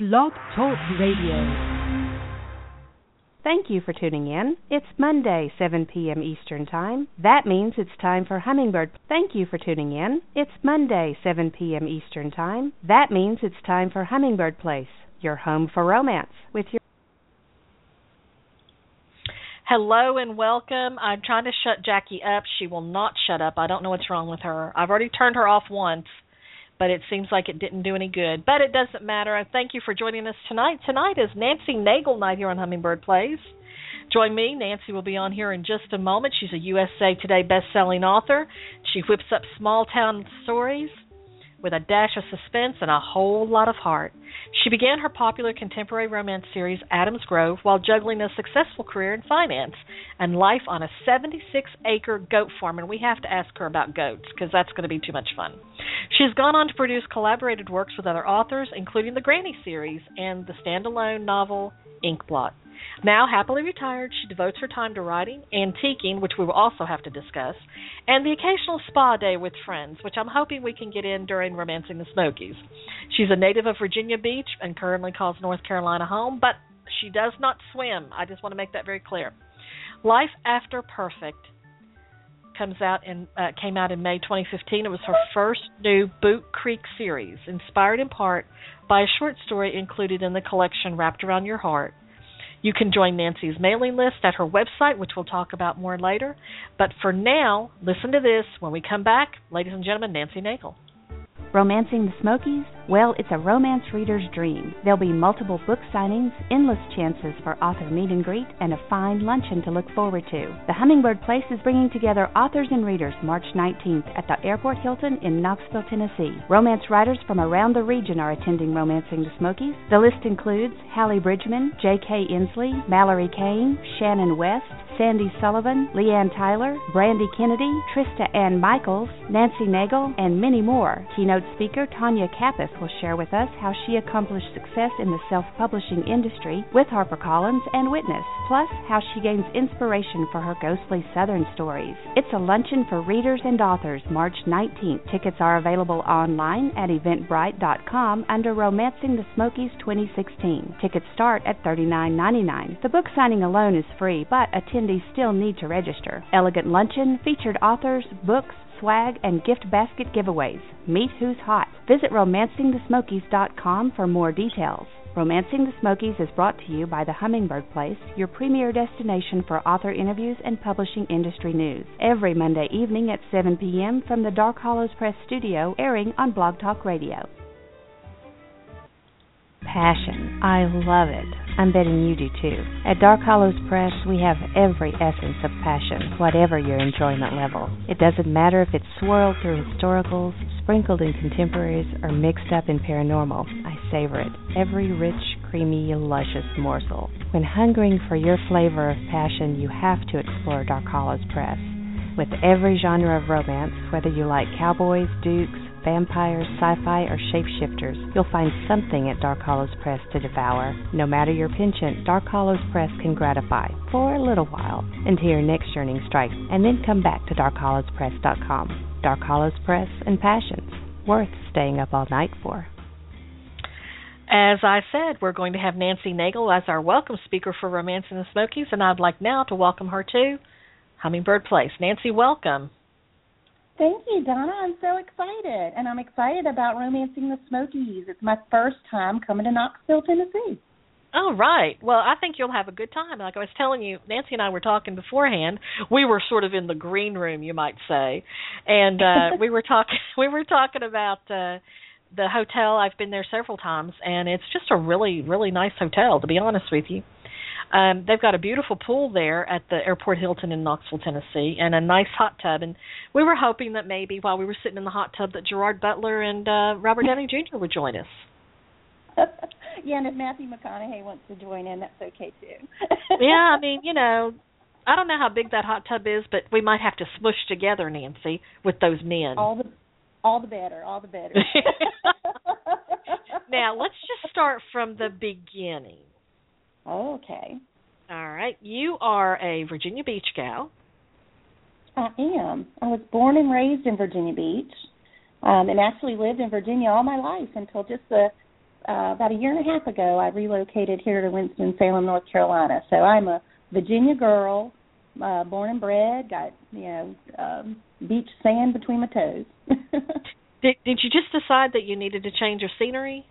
Blog Talk Radio. Thank you for tuning in. It's Monday, 7 p.m. Eastern Time. That means it's time for Hummingbird. Thank you for tuning in. It's Monday, 7 p.m. Eastern Time. That means it's time for Hummingbird Place, your home for romance, with your... Hello and welcome. I'm trying to shut Jackie up. She will not shut up. I don't know what's wrong with her. I've already turned her off once, but it seems like it didn't do any good. But it doesn't matter. I thank you for joining us tonight. Tonight is Nancy Nagel night here on Hummingbird Plays. Join me. Nancy will be on here in just a moment. She's a USA Today best-selling author. She whips up small-town stories with a dash of suspense and a whole lot of heart. She began her popular contemporary romance series, Adams Grove, while juggling a successful career in finance and life on a 76-acre goat farm, and we have to ask her about goats because that's going to be too much fun. She's gone on to produce collaborated works with other authors, including the Granny series and the standalone novel Inkblot. Now, happily retired, she devotes her time to writing, antiquing, which we will also have to discuss, and the occasional spa day with friends, which I'm hoping we can get in during Romancing the Smokies. She's a native of Virginia Beach and currently calls North Carolina home, but she does not swim. I just want to make that very clear. Life After Perfect came out in May 2015. It was her first new Boot Creek series, inspired in part by a short story included in the collection Wrapped Around Your Heart. You can join Nancy's mailing list at her website, which we'll talk about more later. But for now, listen to this. When we come back, ladies and gentlemen, Nancy Nagel. Romancing the Smokies? Well, it's a romance reader's dream. There'll be multiple book signings, endless chances for author meet and greet, and a fine luncheon to look forward to. The Hummingbird Place is bringing together authors and readers March 19th at the Airport Hilton in Knoxville, Tennessee. Romance writers from around the region are attending Romancing the Smokies. The list includes Hallie Bridgman, J.K. Inslee, Mallory Kane, Shannon West, Sandy Sullivan, Leanne Tyler, Brandy Kennedy, Trista Ann Michaels, Nancy Nagel, and many more. Keynote speaker Tanya Kappas will share with us how she accomplished success in the self-publishing industry with HarperCollins and Witness, plus how she gains inspiration for her ghostly Southern stories. It's a luncheon for readers and authors March 19th. Tickets are available online at eventbrite.com under Romancing the Smokies 2016. Tickets start at $39.99. The book signing alone is free, but attendees still need to register. Elegant luncheon, featured authors, books, swag, and gift basket giveaways. Meet who's hot. Visit romancingthesmokies.com for more details. Romancing the Smokies is brought to you by the Hummingbird Place, your premier destination for author interviews and publishing industry news. Every Monday evening at 7 p.m. from the Dark Hollows Press studio, airing on Blog Talk Radio. Passion. I love it. I'm betting you do too. At Dark Hollows Press, we have every essence of passion, whatever your enjoyment level. It doesn't matter if it's swirled through historicals, sprinkled in contemporaries, or mixed up in paranormal. I savor it. Every rich, creamy, luscious morsel. When hungering for your flavor of passion, you have to explore Dark Hollows Press. With every genre of romance, whether you like cowboys, dukes, vampires, sci-fi, or shapeshifters, you'll find something at Dark Hollows Press to devour. No matter your penchant, Dark Hollows Press can gratify for a little while until your next yearning strikes, and then come back to darkhollowspress.com. Dark Hollows Press and passions, worth staying up all night for. As I said, we're going to have Nancy Nagel as our welcome speaker for Romancing the Smokies, and I'd like now to welcome her to Hummingbird Place. Nancy, welcome. Thank you, Donna. I'm so excited, and I'm excited about Romancing the Smokies. It's my first time coming to Knoxville, Tennessee. Oh, right. Well, I think you'll have a good time. Like I was telling you, Nancy and I were talking beforehand. We were sort of in the green room, you might say, and we were talking about the hotel. I've been there several times, and it's just a really, really nice hotel, to be honest with you. They've got a beautiful pool there at the Airport Hilton in Knoxville, Tennessee, and a nice hot tub. And we were hoping that maybe while we were sitting in the hot tub that Gerard Butler and Robert Downey Jr. would join us. Yeah, and if Matthew McConaughey wants to join in, that's okay, too. Yeah, I mean, you know, I don't know how big that hot tub is, but we might have to smush together, Nancy, with those men. All the better, all the better. Now, let's just start from the beginning. Okay. All right. You are a Virginia Beach gal. I am. I was born and raised in Virginia Beach, and actually lived in Virginia all my life until just about a year and a half ago, I relocated here to Winston-Salem, North Carolina. So I'm a Virginia girl, born and bred, got, beach sand between my toes. Did you just decide that you needed to change your scenery?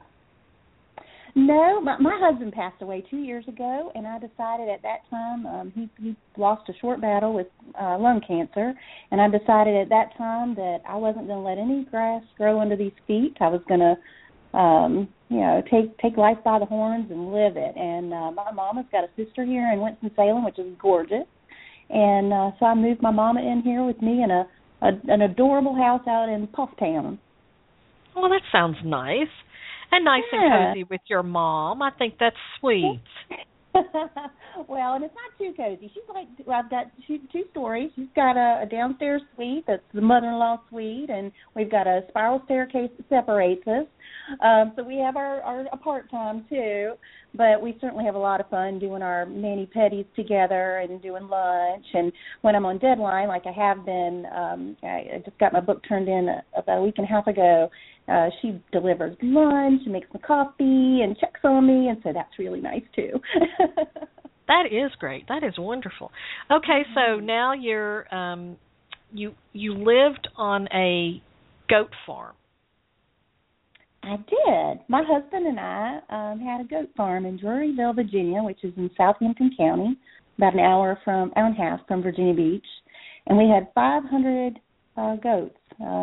No, my husband passed away 2 years ago, and I decided at that time, he lost a short battle with lung cancer, and I decided at that time that I wasn't going to let any grass grow under these feet. I was going to, take life by the horns and live it. And my mama's got a sister here in Winston-Salem, which is gorgeous, and so I moved my mama in here with me in an adorable house out in Pufftown. Well, that sounds nice. And nice and cozy with your mom. I think that's sweet. Well, and it's not too cozy. She's I've got two stories. She's got a downstairs suite that's the mother-in-law suite, and we've got a spiral staircase that separates us. So we have our apart time too, but we certainly have a lot of fun doing our mani-pedis together and doing lunch. And when I'm on deadline, like I have been, I just got my book turned in about a week and a half ago. She delivers lunch and makes my coffee and checks on me, and so that's really nice too. That is great. That is wonderful. Okay, so now you're you lived on a goat farm. I did. My husband and I had a goat farm in Druryville, Virginia, which is in Southampton County, about an hour and a half from Virginia Beach, and we had 500 goats.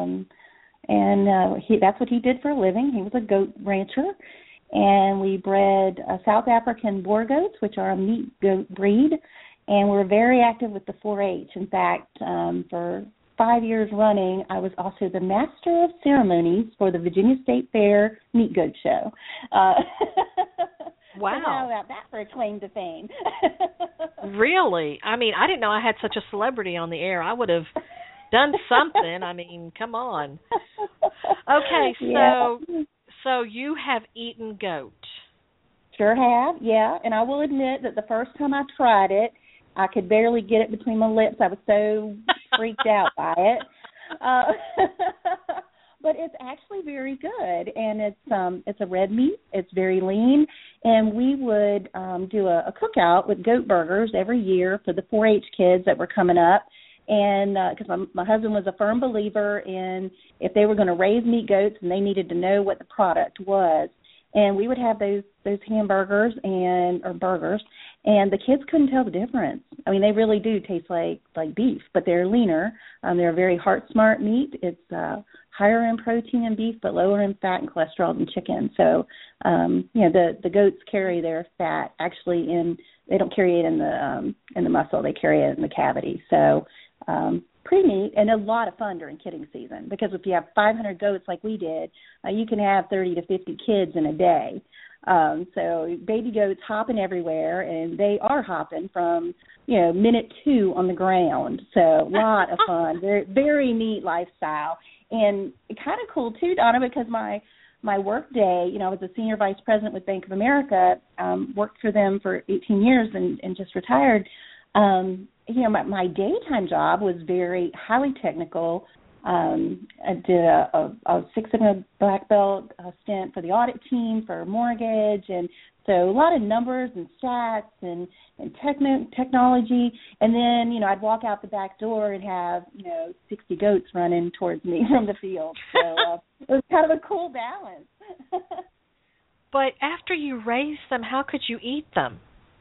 That's what he did for a living. He was a goat rancher, and we bred South African Boer goats, which are a meat goat breed, and we're very active with the 4-H. In fact, for 5 years running, I was also the master of ceremonies for the Virginia State Fair Meat Goat Show. Wow. So how about that for a claim to fame? Really? I mean, I didn't know I had such a celebrity on the air. I would have done something. I mean, come on. Okay, so you have eaten goat. Sure have, yeah. And I will admit that the first time I tried it, I could barely get it between my lips. I was so freaked out by it. But it's actually very good, and it's a red meat. It's very lean, and we would do a cookout with goat burgers every year for the 4-H kids that were coming up. And because my husband was a firm believer in if they were going to raise meat goats, and they needed to know what the product was. And we would have those hamburgers or burgers, and the kids couldn't tell the difference. I mean, they really do taste like beef, but they're leaner. They're a very heart-smart meat. It's higher in protein than beef, but lower in fat and cholesterol than chicken. So, the goats carry their fat actually they don't carry it in the muscle. They carry it in the cavity. So, pretty neat and a lot of fun during kidding season, because if you have 500 goats like we did, you can have 30 to 50 kids in a day. So baby goats hopping everywhere, and they are hopping from, minute 2 on the ground. So a lot of fun, very, very neat lifestyle. And kind of cool too, Donna, because my work day, I was a senior vice president with Bank of America, worked for them for 18 years and just retired. My daytime job was very highly technical. I did a 6 and a black belt stint for the audit team for mortgage, and so a lot of numbers and stats and technology. And then, I'd walk out the back door and have, 60 goats running towards me from the field. So it was kind of a cool balance. But after you raised them, how could you eat them?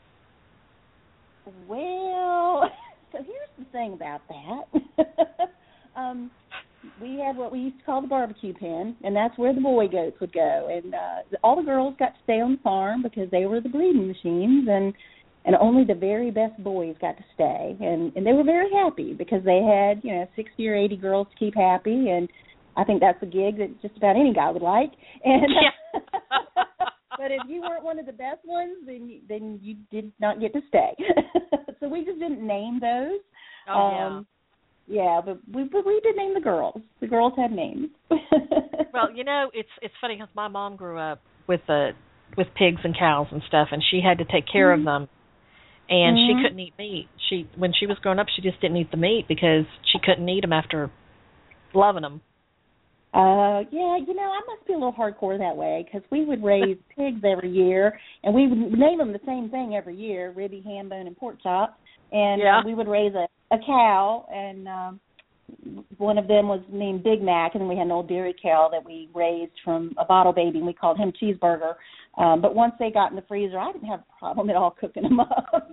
Well, so here's the thing about that. We had what we used to call the barbecue pen, and that's where the boy goats would go. And all the girls got to stay on the farm because they were the breeding machines, and only the very best boys got to stay. And they were very happy because they had, 60 or 80 girls to keep happy, and I think that's a gig that just about any guy would like. And yeah. But if you weren't one of the best ones, then you did not get to stay. So we just didn't name those. Oh, yeah, but we did name the girls. The girls had names. Well, it's funny because my mom grew up with pigs and cows and stuff, and she had to take care of them, and she couldn't eat meat. When she was growing up, she just didn't eat the meat because she couldn't eat them after loving them. Yeah, I must be a little hardcore that way because we would raise pigs every year, and we would name them the same thing every year: ribby, ham bone, and pork chop. And we would raise a cow, and one of them was named Big Mac, and then we had an old dairy cow that we raised from a bottle baby, and we called him Cheeseburger. But once they got in the freezer, I didn't have a problem at all cooking them up.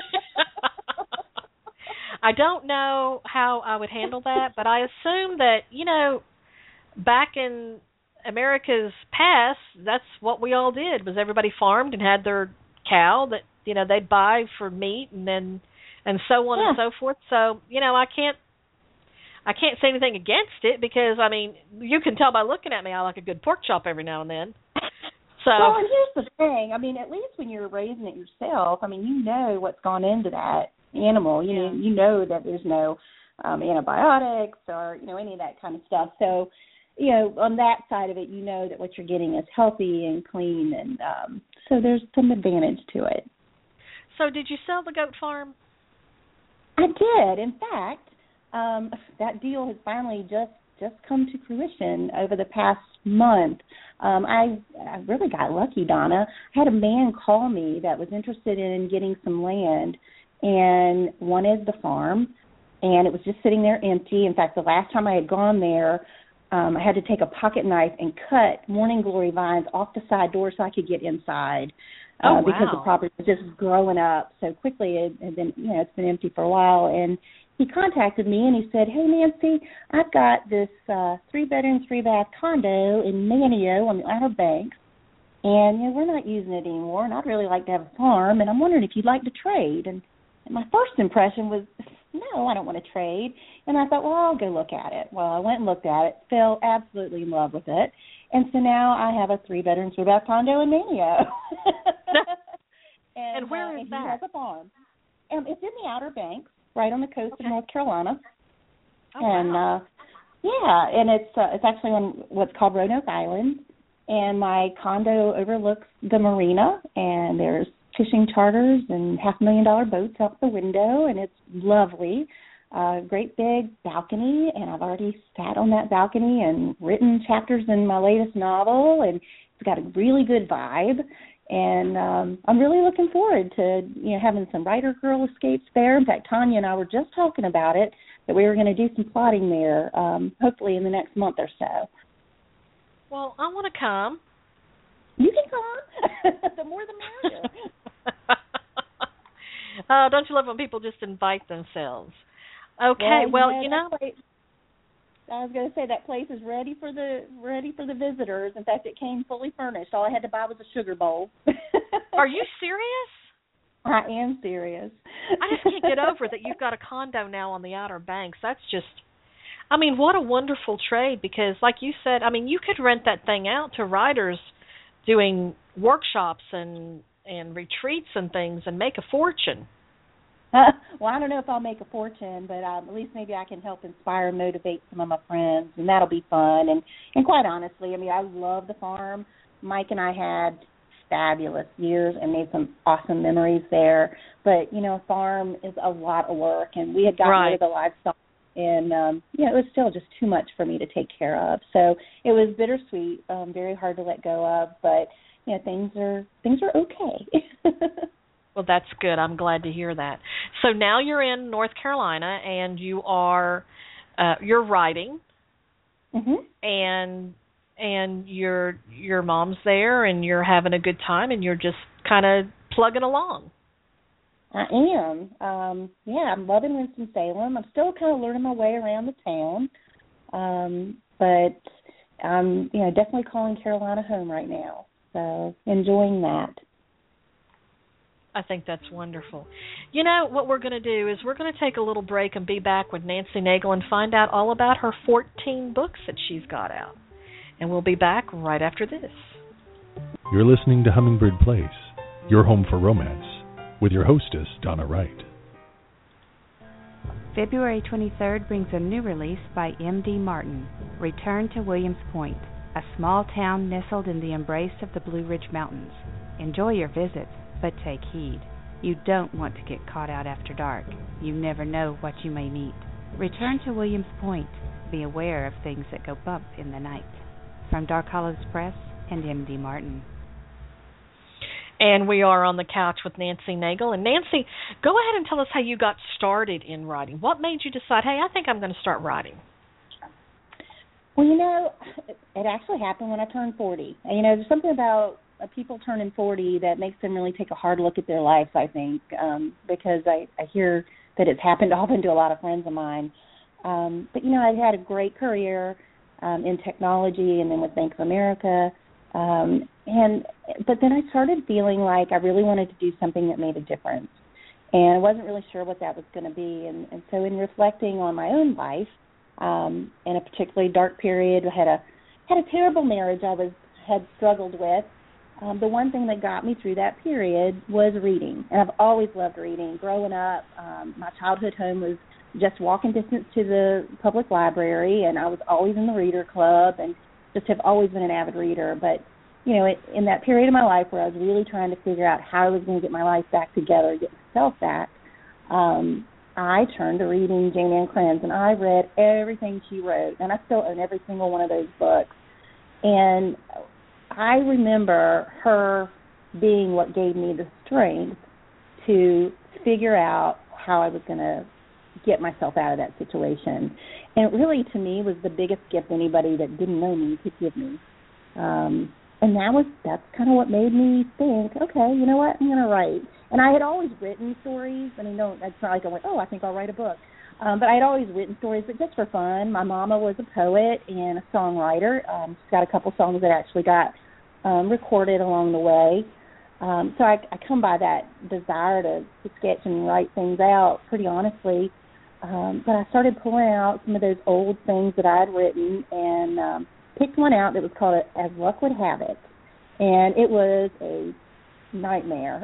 I don't know how I would handle that, but I assume that, back in America's past, that's what we all did, was everybody farmed and had their cow that, they'd buy for meat and so on and so forth. So, I can't say anything against it because, you can tell by looking at me I like a good pork chop every now and then. So, well, and here's the thing. At least when you're raising it yourself, you know what's gone into that animal. You know that there's no antibiotics or, any of that kind of stuff. So, on that side of it, you know that what you're getting is healthy and clean, and so there's some advantage to it. So did you sell the goat farm? I did. In fact, that deal has finally just come to fruition over the past month. I really got lucky, Donna. I had a man call me that was interested in getting some land and wanted the farm, and it was just sitting there empty. In fact, the last time I had gone there, I had to take a pocket knife and cut morning glory vines off the side door so I could get inside. Because the property was just growing up so quickly. It had been, it's been empty for a while. And he contacted me and he said, "Hey, Nancy, I've got this 3-bedroom, 3-bath condo in Manteo on the Outer Banks, and we're not using it anymore, and I'd really like to have a farm, and I'm wondering if you'd like to trade." And my first impression was, no, I don't want to trade. And I thought, well, I'll go look at it. Well, I went and looked at it, fell absolutely in love with it. And so now I have a 3-bedroom, 3-bath condo in Manteo. and where is that? He has a farm. It's in the Outer Banks, right on the coast of North Carolina. And it's actually on what's called Roanoke Island. And my condo overlooks the marina, and there's fishing charters and $500,000 boats out the window, and it's lovely. Great big balcony, and I've already sat on that balcony and written chapters in my latest novel, and it's got a really good vibe. And I'm really looking forward to having some writer girl escapes there. In fact, Tanya and I were just talking about it, that we were going to do some plotting there, hopefully in the next month or so. Well, I want to come. You can come. The more the merrier. Don't you love when people just invite themselves? Okay, well, I was going to say that place is ready for the visitors. In fact, it came fully furnished. All I had to buy was a sugar bowl. Are you serious? I am serious. I just can't get over that you've got a condo now on the Outer Banks. That's just, what a wonderful trade, because like you said, you could rent that thing out to writers doing workshops and retreats and things and make a fortune. Well, I don't know if I'll make a fortune, but at least maybe I can help inspire and motivate some of my friends, and that'll be fun. And quite honestly, I love the farm. Mike and I had fabulous years and made some awesome memories there. But, a farm is a lot of work, and we had gotten rid of the livestock, and, it was still just too much for me to take care of. So it was bittersweet, very hard to let go of, but, things are okay. Well, that's good. I'm glad to hear that. So now you're in North Carolina, and you are you're writing, and your mom's there, and you're having a good time, and you're just kind of plugging along. I am. I'm loving Winston-Salem. I'm still kind of learning my way around the town, but I'm definitely calling Carolina home right now. So enjoying that. I think that's wonderful. What we're going to do is we're going to take a little break and be back with Nancy Nagel and find out all about her 14 books that she's got out. And we'll be back right after this. You're listening to Hummingbird Place, your home for romance, with your hostess, Donna Wright. February 23rd brings a new release by M.D. Martin, Return to Williams Point, a small town nestled in the embrace of the Blue Ridge Mountains. Enjoy your visits, but take heed. You don't want to get caught out after dark. You never know what you may meet. Return to Williams Point. Be aware of things that go bump in the night. From Dark Hollows Press and M.D. Martin. And we are on the couch with Nancy Nagel. And Nancy, go ahead and tell us how you got started in writing. What made you decide, hey, I think I'm going to start writing? Well, it actually happened when I turned 40. And, there's something about people turning 40 that makes them really take a hard look at their lives, I think, because I hear that it's happened often to a lot of friends of mine. But, I had a great career in technology and then with Bank of America. But then I started feeling like I really wanted to do something that made a difference. And I wasn't really sure what that was going to be. And so in reflecting on my own life, in a particularly dark period, I had a terrible marriage I had struggled with. The one thing that got me through that period was reading. And I've always loved reading. Growing up, my childhood home was just walking distance to the public library, and I was always in the reader club and just have always been an avid reader. But, in that period of my life where I was really trying to figure out how I was going to get my life back together, get myself back, I turned to reading Jayne Ann Krentz, and I read everything she wrote, and I still own every single one of those books. And I remember her being what gave me the strength to figure out how I was going to get myself out of that situation. And it really, to me, was the biggest gift anybody that didn't know me could give me. And that's kind of what made me think, okay, you know what, I'm going to write. And I had always written stories. I mean, it's not like I went, I think I'll write a book. But I had always written stories, but just for fun. My mama was a poet and a songwriter. She's got a couple songs that actually got recorded along the way. So I come by that desire to sketch and write things out pretty honestly. But I started pulling out some of those old things that I had written and picked one out that was called As Luck Would Have It. And it was a nightmare.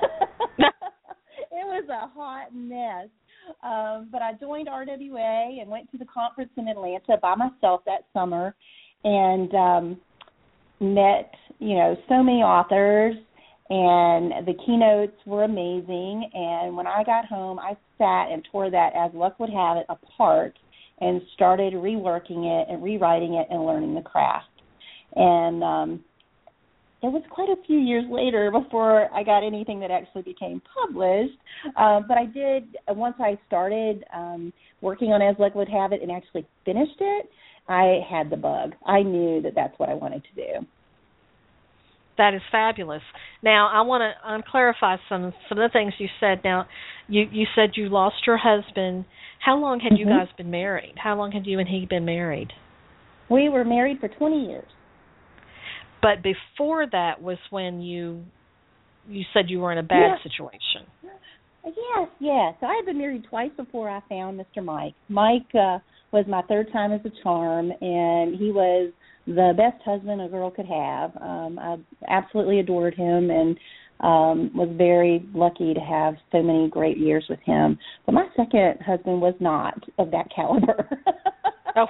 It was a hot mess. But I joined RWA and went to the conference in Atlanta by myself that summer and met, so many authors, and the keynotes were amazing. And when I got home, I sat and tore that As Luck Would Have It apart and started reworking it and rewriting it and learning the craft. And it was quite a few years later before I got anything that actually became published. But I did, once I started working on As Luck Would Have It and actually finished it, I had the bug. I knew that that's what I wanted to do. That is fabulous. Now, I want to clarify some of the things you said. Now, you said you lost your husband. How long had you guys been married? How long had you and he been married? We were married for 20 years. But before that was when you said you were in a bad situation. Yes. So I had been married twice before I found Mr. Mike. Mike was my third time as a charm, and he was the best husband a girl could have. I absolutely adored him and was very lucky to have so many great years with him. But my second husband was not of that caliber. Oh.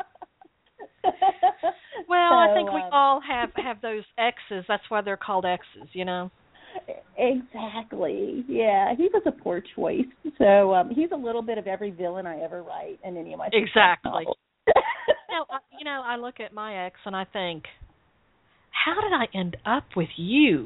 Well, so, I think we all have those exes. That's why they're called exes, Exactly. Yeah, he was a poor choice. So he's a little bit of every villain I ever write in any of my Exactly. novels. I look at my ex and I think, how did I end up with you?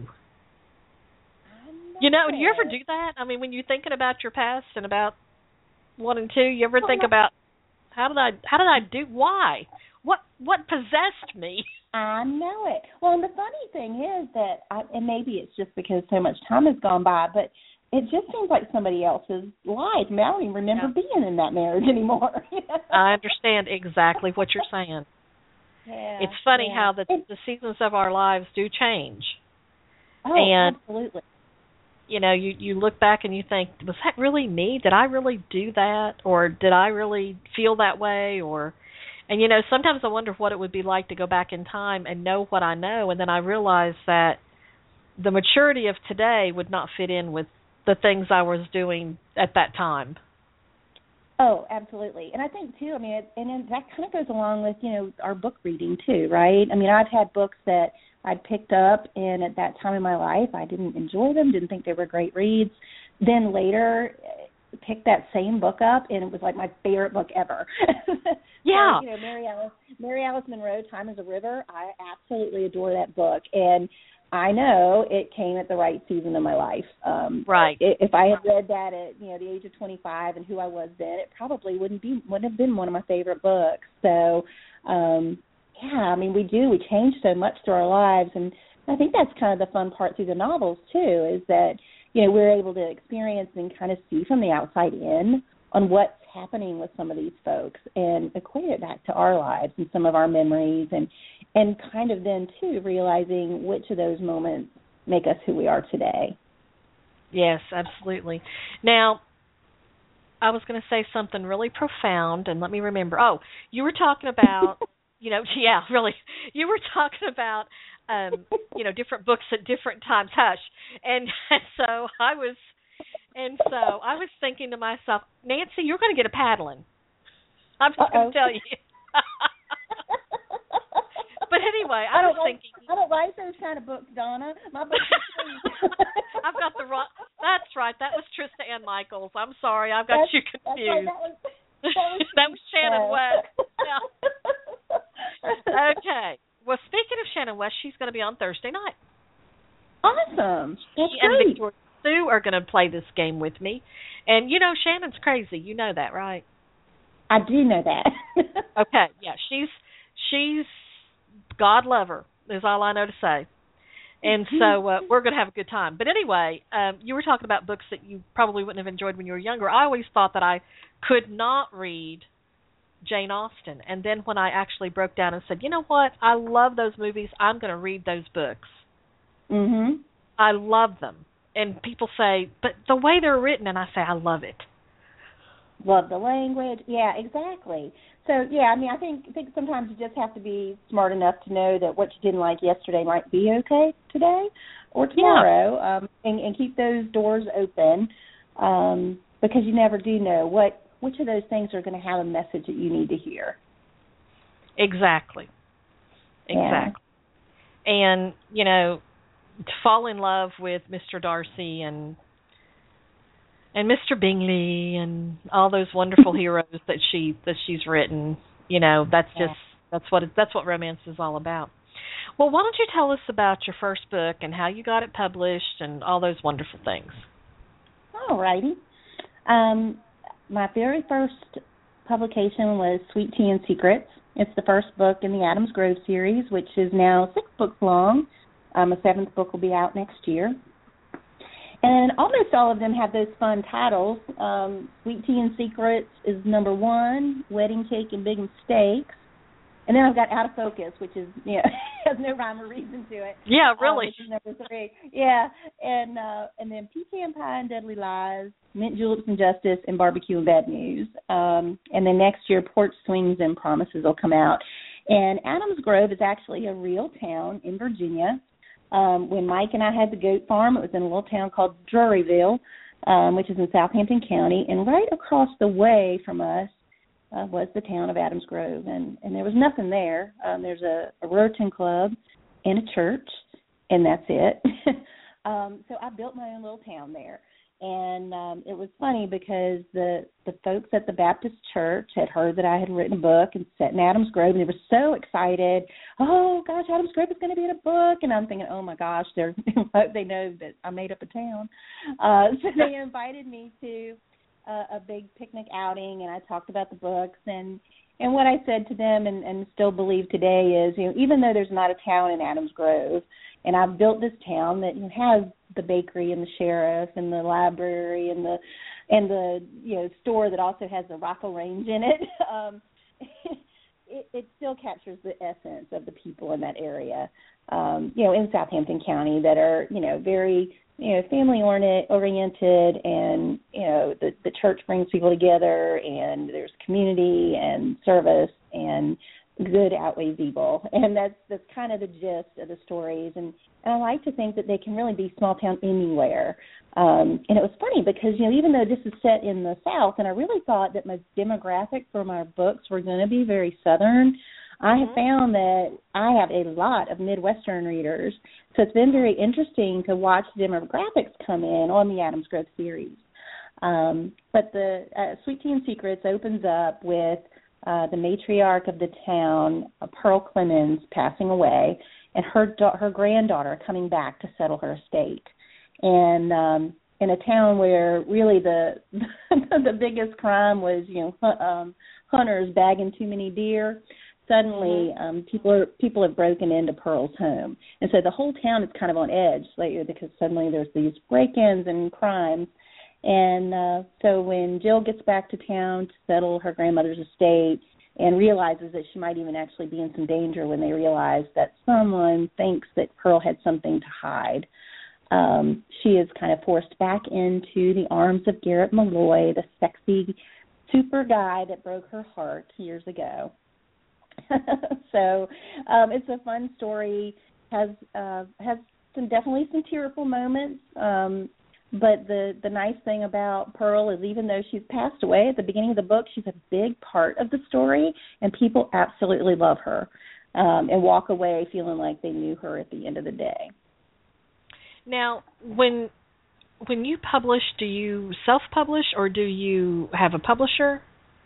Do you ever do that? I mean, when you're thinking about your past and about 1 and 2, you ever think about how did I do? Why? What possessed me? I know it. Well, and the funny thing is that, and maybe it's just because so much time has gone by, but it just seems like somebody else's life. I mean, I don't even remember being in that marriage anymore. I understand exactly what you're saying. Yeah, it's funny how the seasons of our lives do change. Oh, and, absolutely. You look back and you think, was that really me? Did I really do that? Or did I really feel that way? And sometimes I wonder what it would be like to go back in time and know what I know, and then I realize that the maturity of today would not fit in with the things I was doing at that time. Oh, absolutely. And I think, too, and that kind of goes along with, our book reading, too, right? I mean, I've had books that I'd picked up, and at that time in my life, I didn't enjoy them, didn't think they were great reads. Then later, picked that same book up, and it was like my favorite book ever. Yeah. So, Mary Alice Monroe, Time is a River. I absolutely adore that book, and I know it came at the right season of my life. Right. If I had read that at the age of 25 and who I was then, it probably wouldn't have been one of my favorite books. So, we change so much through our lives, and I think that's kind of the fun part through the novels too, is that we're able to experience and kind of see from the outside in on what's happening with some of these folks and equate it back to our lives and some of our memories, and kind of then too realizing which of those moments make us who we are today. Yes, absolutely. Now, I was going to say something really profound, and let me remember. Oh, you were talking about, yeah, really. You were talking about, different books at different times. Hush. And so I was thinking to myself, Nancy, you're going to get a paddling. I'm just going to tell you. But anyway, I don't write those kind of books, Donna. My books are I've got the wrong. That's right. That was Trista Ann Michaels. I'm sorry. I've got you confused. That was Shannon West. Yeah. Okay. Well, speaking of Shannon West, she's going to be on Thursday night. Awesome. That's and great. Victoria Sue are going to play this game with me. And, Shannon's crazy. You know that, right? I do know that. Okay. Yeah. She's God love her is all I know to say. And so we're going to have a good time. But anyway, you were talking about books that you probably wouldn't have enjoyed when you were younger. I always thought that I could not read Jane Austen. And then when I actually broke down and said, you know what, I love those movies, I'm going to read those books. Mm-hmm. I love them. And people say, but the way they're written, and I say, I love it. Love the language. Yeah, exactly. So, I think sometimes you just have to be smart enough to know that what you didn't like yesterday might be okay today or tomorrow, and keep those doors open, because you never do know which of those things are going to have a message that you need to hear. Exactly. Yeah. And, to fall in love with Mr. Darcy and Mr. Bingley and all those wonderful heroes that she's written, that's what romance is all about. Well, why don't you tell us about your first book and how you got it published and all those wonderful things? All righty. My very first publication was Sweet Tea and Secrets. It's the first book in the Adams Grove series, which is now 6 books long. A 7th book will be out next year. And almost all of them have those fun titles. Sweet Tea and Secrets is number 1, Wedding Cake and Big Mistakes. And then I've got Out of Focus, which is, has no rhyme or reason to it. Yeah, really. Which is number 3. Yeah. And then Pecan Pie and Deadly Lies, Mint Juleps and Justice, and Barbecue and Bad News. And then next year, Porch Swings and Promises will come out. And Adams Grove is actually a real town in Virginia. When Mike and I had the goat farm, it was in a little town called Druryville, which is in Southampton County. And right across the way from us was the town of Adams Grove. And there was nothing there. There's a Ruritan Club and a church, and that's it. So I built my own little town there. And it was funny because the folks at the Baptist church had heard that I had written a book and set in Adams Grove, and they were so excited. Oh, gosh, Adams Grove is going to be in a book. And I'm thinking, oh, my gosh, they know that I made up a town. So they invited me to a big picnic outing, and I talked about the books. And what I said to them and still believe today is, even though there's not a town in Adams Grove, and I've built this town that has the bakery and the sheriff and the library and the store that also has the rifle range in it, it still captures the essence of the people in that area, in Southampton County that are, very, family oriented, and, the church brings people together, and there's community and service, and good outweighs evil. And that's kind of the gist of the stories. And I like to think that they can really be small town anywhere. And it was funny because, even though this is set in the South, and I really thought that my demographic for my books were going to be very Southern, I have found that I have a lot of Midwestern readers. So it's been very interesting to watch the demographics come in on the Adams Grove series. But the Sweet Tea and Secrets opens up with the matriarch of the town, Pearl Clemens, passing away, and her granddaughter coming back to settle her estate. And in a town where really the biggest crime was, hunters bagging too many deer, suddenly people have broken into Pearl's home. And so the whole town is kind of on edge lately because suddenly there's these break-ins and crimes. And so when Jill gets back to town to settle her grandmother's estate and realizes that she might even actually be in some danger when they realize that someone thinks that Pearl had something to hide, she is kind of forced back into the arms of Garrett Malloy, the sexy, super guy that broke her heart years ago. So it's a fun story. Has definitely some tearful moments. But the nice thing about Pearl is even though she's passed away at the beginning of the book, she's a big part of the story, and people absolutely love her and walk away feeling like they knew her at the end of the day. Now, when you publish, do you self-publish or do you have a publisher?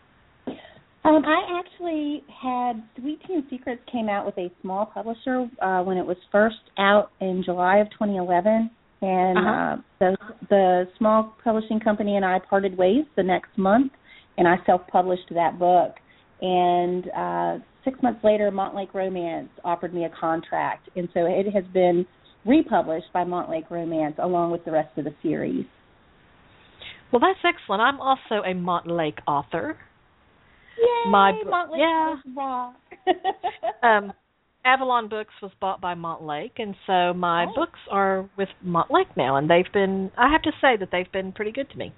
I actually had Sweet Tea and Secrets came out with a small publisher when it was first out in July of 2011. And the small publishing company and I parted ways the next month, and I self-published that book. And 6 months later, Montlake Romance offered me a contract, and so it has been republished by Montlake Romance along with the rest of the series. Well, that's excellent. I'm also a Montlake author. Yay, Montlake rock. Avalon Books was bought by Montlake, and so my books are with Montlake now, and I have to say that they've been pretty good to me.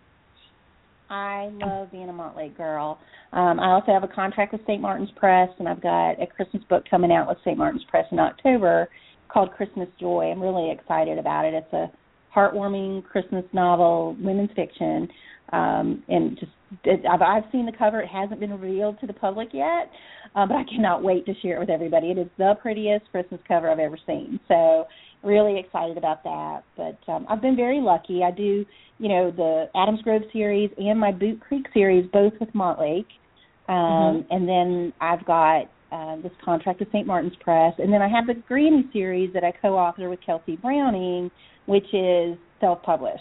I love being a Montlake girl. I also have a contract with St. Martin's Press, and I've got a Christmas book coming out with St. Martin's Press in October called Christmas Joy. I'm really excited about it. It's a heartwarming Christmas novel, women's fiction, and I've seen the cover. It hasn't been revealed to the public yet, but I cannot wait to share it with everybody. It is the prettiest Christmas cover I've ever seen, so really excited about that. But I've been very lucky. I do, the Adams Grove series and my Boot Creek series, both with Montlake, and then I've got this contract with St. Martin's Press, and then I have the Granny series that I co-author with Kelsey Browning, which is self-published.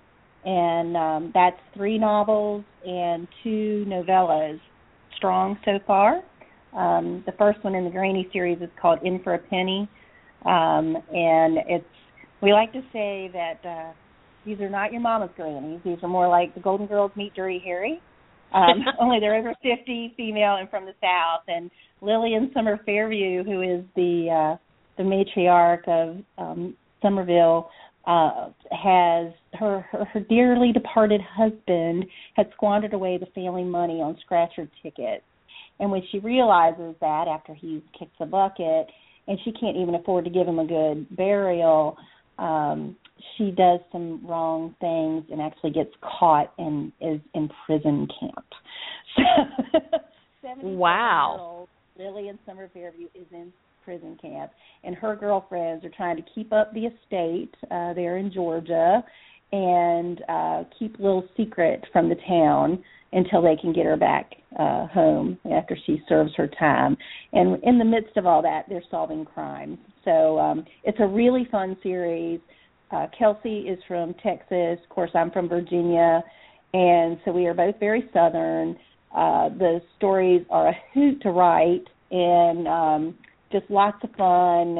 And that's 3 novels and 2 novellas, strong so far. The first one in the Granny series is called In for a Penny, and we like to say that these are not your mama's grannies. These are more like the Golden Girls meet Dirty Harry, only they're over 50, female, and from the South. And Lillian Summer Fairview, who is the matriarch of Somerville, has her dearly departed husband had squandered away the family money on scratcher tickets. And when she realizes that after he's kicked the bucket and she can't even afford to give him a good burial, she does some wrong things and actually gets caught and is in prison camp. So, wow. Lillian Summer Fairview is in prison camp, and her girlfriends are trying to keep up the estate there in Georgia and keep little secret from the town until they can get her back home after she serves her time. And in the midst of all that, they're solving crimes. So it's a really fun series. Kelsey is from Texas. Of course, I'm from Virginia, and so we are both very Southern. The stories are a hoot to write, and just lots of fun.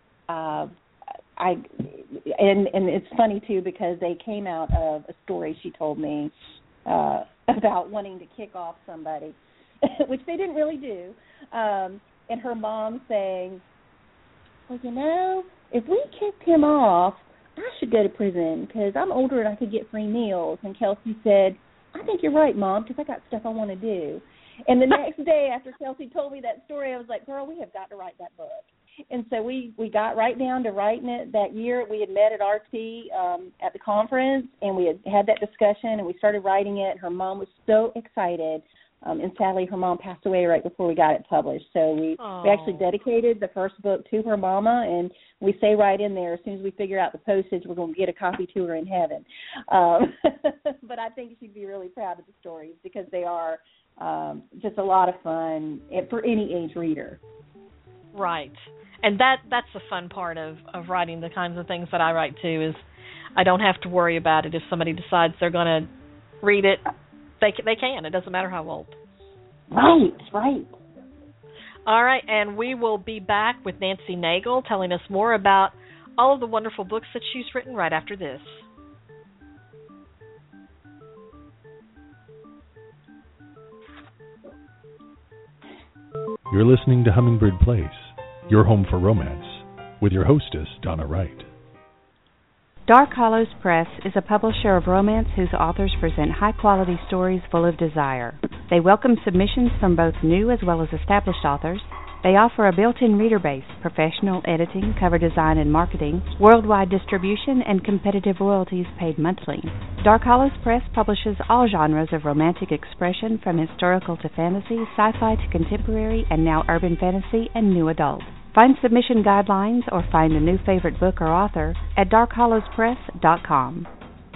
And it's funny too because they came out of a story she told me about wanting to kick off somebody, which they didn't really do. And her mom saying, "Well, if we kicked him off, I should go to prison because I'm older and I could get free meals." And Kelsey said, "I think you're right, Mom, because I got stuff I want to do." And the next day after Kelsey told me that story, I was like, "Girl, we have got to write that book." And so we got right down to writing it that year. We had met at RT at the conference, and we had that discussion, and we started writing it. Her mom was so excited. And sadly, her mom passed away right before we got it published. So we actually dedicated the first book to her mama, and we say right in there, as soon as we figure out the postage, we're going to get a copy to her in heaven. But I think she'd be really proud of the stories because they are just a lot of fun for any age reader. Right. And that's the fun part of writing the kinds of things that I write too, is I don't have to worry about it. If somebody decides they're going to read it, they can. It doesn't matter how old. Right. All right, and we will be back with Nancy Nagel telling us more about all of the wonderful books that she's written right after this. You're listening to Hummingbird Place, your home for romance, with your hostess, Donna Wright. Dark Hollows Press is a publisher of romance whose authors present high-quality stories full of desire. They welcome submissions from both new as well as established authors. They offer a built-in reader base, professional editing, cover design and marketing, worldwide distribution, and competitive royalties paid monthly. Dark Hollows Press publishes all genres of romantic expression, from historical to fantasy, sci-fi to contemporary, and now urban fantasy and new adult. Find submission guidelines or find a new favorite book or author at darkhollowspress.com.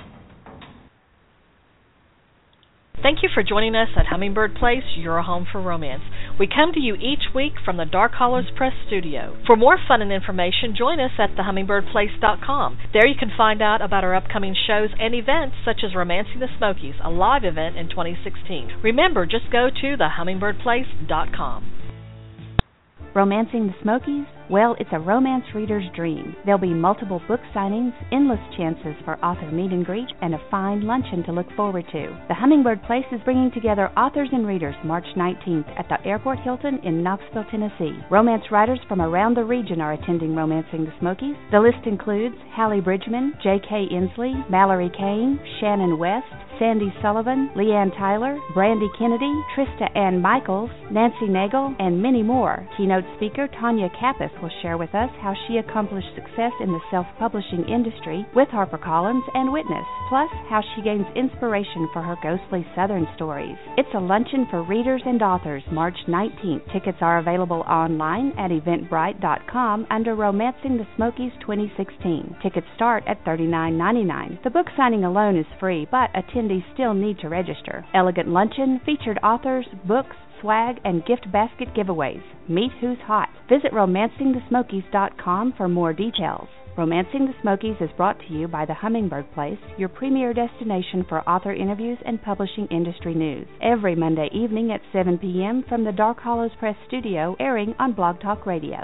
Thank you for joining us at Hummingbird Place, your home for romance. We come to you each week from the Dark Hollows Press studio. For more fun and information, join us at thehummingbird.place.com. There you can find out about our upcoming shows and events, such as Romancing the Smokies, a live event in 2016. Remember, just go to thehummingbird.place.com. Romancing the Smokies? Well, it's a romance reader's dream. There'll be multiple book signings, endless chances for author meet and greet, and a fine luncheon to look forward to. The Hummingbird Place is bringing together authors and readers March 19th at the Airport Hilton in Knoxville, Tennessee. Romance writers from around the region are attending Romancing the Smokies. The list includes Hallie Bridgman, J.K. Inslee, Mallory Kane, Shannon West, Sandy Sullivan, Leanne Tyler, Brandy Kennedy, Trista Ann Michaels, Nancy Nagel, and many more. Keynote speaker Tanya Kappas will share with us how she accomplished success in the self-publishing industry with HarperCollins and Witness, plus how she gains inspiration for her ghostly Southern stories. It's a luncheon for readers and authors March 19th. Tickets are available online at eventbrite.com under Romancing the Smokies 2016. Tickets start at $39.99. The book signing alone is free, but attendees still need to register. Elegant luncheon, featured authors, books, swag, and gift basket giveaways. Meet who's hot. Visit romancingthesmokies.com for more details. Romancing the Smokies is brought to you by the Hummingbird Place, your premier destination for author interviews and publishing industry news. Every Monday evening at 7 p.m. from the Dark Hollows Press studio, airing on Blog Talk Radio.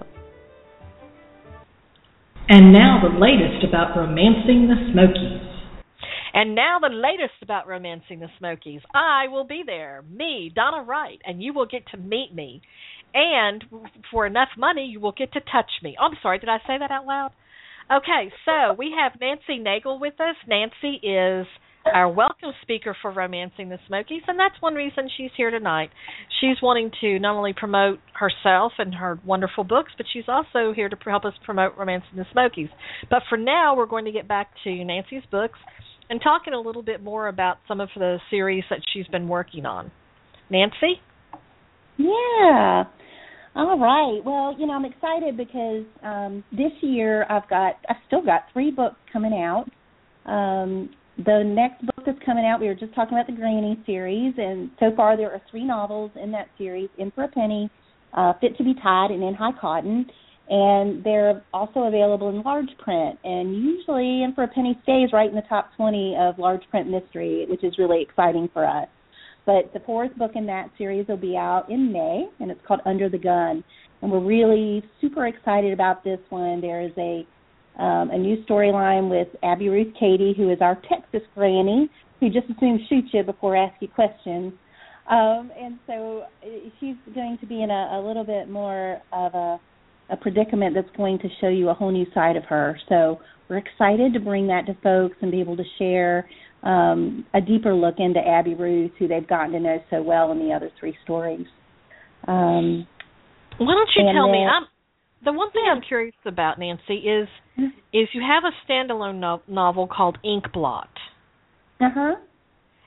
And now the latest about Romancing the Smokies. And now the latest about Romancing the Smokies. I will be there, me, Donna Wright, and you will get to meet me. And for enough money, you will get to touch me. Oh, I'm sorry, did I say that out loud? Okay, so we have Nancy Nagel with us. Nancy is our welcome speaker for Romancing the Smokies, and that's one reason she's here tonight. She's wanting to not only promote herself and her wonderful books, but she's also here to help us promote Romancing the Smokies. But for now, we're going to get back to Nancy's books and talking a little bit more about some of the series that she's been working on. Nancy? Yeah. All right. Well, I'm excited because this year I've still got 3 books coming out. The next book that's coming out, we were just talking about the Granny series, and so far there are 3 novels in that series: In for a Penny, Fit to be Tied, and In High Cotton. And they're also available in large print. And usually In for a Penny stays right in the top 20 of large print mystery, which is really exciting for us. But the 4th book in that series will be out in May, and it's called Under the Gun. And we're really super excited about this one. There is a new storyline with Abby Ruth Katie, who is our Texas granny, who just as soon shoots you before asks you questions. And so she's going to be in a little bit more of a predicament that's going to show you a whole new side of her. So we're excited to bring that to folks and be able to share a deeper look into Abby Ruth, who they've gotten to know so well in the other 3 stories. Why don't you tell me? The one thing I'm curious about, Nancy, is you have a standalone novel called Ink Blot. Uh-huh.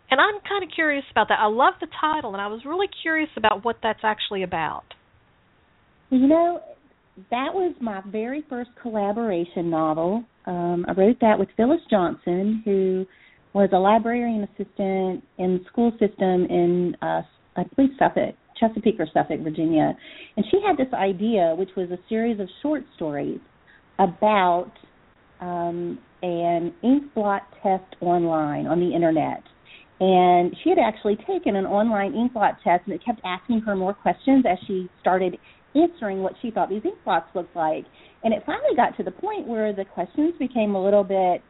And I'm kind of curious about that. I love the title, and I was really curious about what that's actually about. You know, that was my very first collaboration novel. I wrote that with Phyllis Johnson, who was a librarian assistant in the school system in, I believe, Chesapeake or Suffolk, Virginia. And she had this idea, which was a series of short stories about an ink blot test online on the Internet. And she had actually taken an online ink blot test, and it kept asking her more questions as she started answering what she thought these ink blots looked like. And it finally got to the point where the questions became a little bit